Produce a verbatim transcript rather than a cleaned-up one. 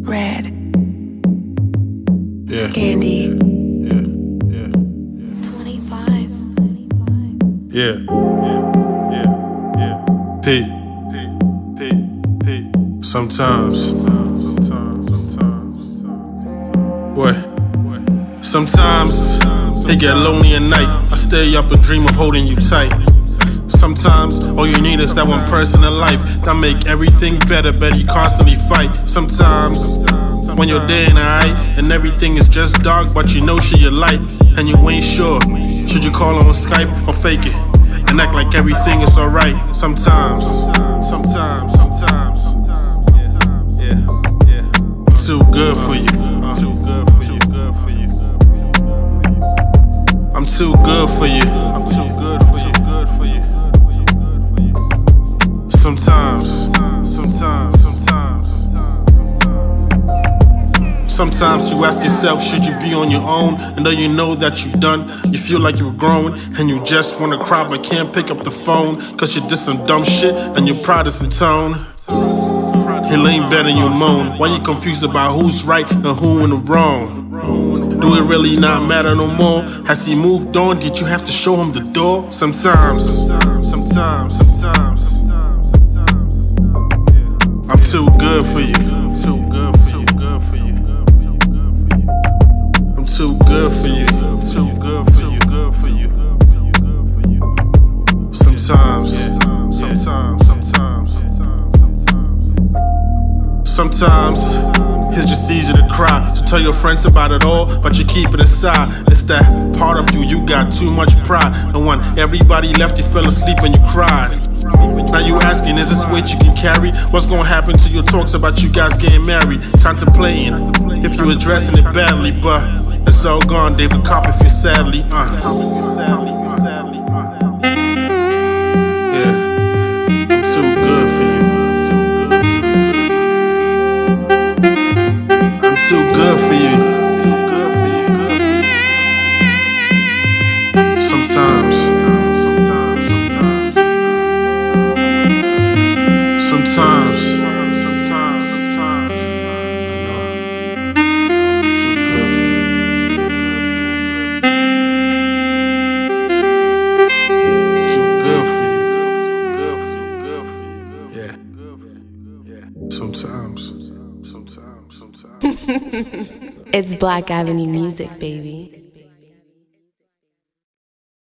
Red. Yeah. Scandy. Yeah. Yeah. Yeah. twenty-five. Yeah. Yeah. Yeah. Yeah. P. P. P. P. Sometimes. Sometimes. Sometimes. What? Sometimes it get lonely at night. I stay up and dream of holding you tight. Sometimes all you need is that one person in life that make everything better, better you constantly fight. Sometimes when you're day and night and everything is just dark, but you know she your light and you ain't sure. Should you call on Skype or fake it and act like everything is alright? Sometimes, sometimes, sometimes, sometimes, yeah, yeah, yeah. I'm too good for you. I'm too good for you. I'm too good for you. I'm too good for you. Good for you. Sometimes, sometimes, sometimes. Sometimes you ask yourself, should you be on your own? And though you know that you're done, you feel like you're grown, and you just wanna cry but can't pick up the phone, cause you did some dumb shit and your pride is in tone. He lean better than you moan. Why you confused about who's right and who in the wrong? Do it really not matter no more? Has he moved on? Did you have to show him the door? Sometimes, sometimes, sometimes. I'm too good for you. Too good for you. Good for you. I'm too good for you. Too good for you. Good for you. Sometimes, sometimes, sometimes. Sometimes it's just easy to cry, to tell your friends about it all, but you keep it inside. It's that part of you, you got too much pride, and when everybody left, you fell asleep and you cried. Now you asking, is this weight you can carry? What's gonna happen to your talks about you guys getting married? Contemplating if you addressing it badly, but it's all gone, David Copperfield, sadly. Uh. Yeah, I'm too good for you. Too good for you. Too good for you. Sometimes, sometimes, sometimes, sometimes, sometimes, sometimes. I know. Too good for you. Too good for you. Too good for you. Yeah. Yeah. Sometimes. Sometimes. Sometimes. It's Black Avenue music, baby.